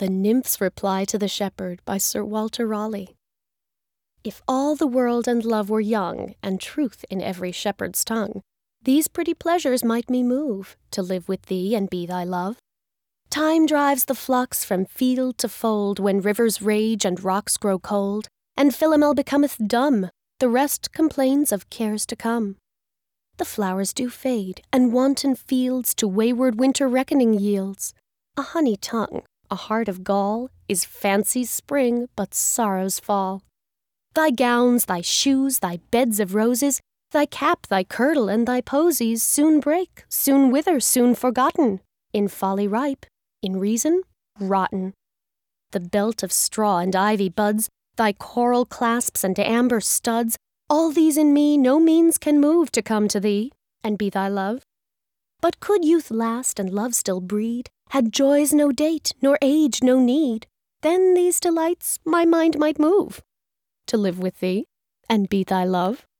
The Nymph's Reply to the Shepherd by Sir Walter Raleigh. If all the world and love were young, and truth in every shepherd's tongue, these pretty pleasures might me move, to live with thee and be thy love. Time drives the flocks from field to fold, when rivers rage and rocks grow cold, and Philomel becometh dumb, the rest complains of cares to come. The flowers do fade, and wanton fields to wayward winter reckoning yields. A honey tongue, a heart of gall, is fancy's spring, but sorrow's fall. Thy gowns, thy shoes, thy beds of roses, thy cap, thy kirtle, and thy posies soon break, soon wither, soon forgotten, in folly ripe, in reason rotten. The belt of straw and ivy buds, thy coral clasps and amber studs, all these in me no means can move to come to thee, and be thy love. But could youth last and love still breed, had joys no date, nor age no need, then these delights my mind might move, to live with thee, and be thy love.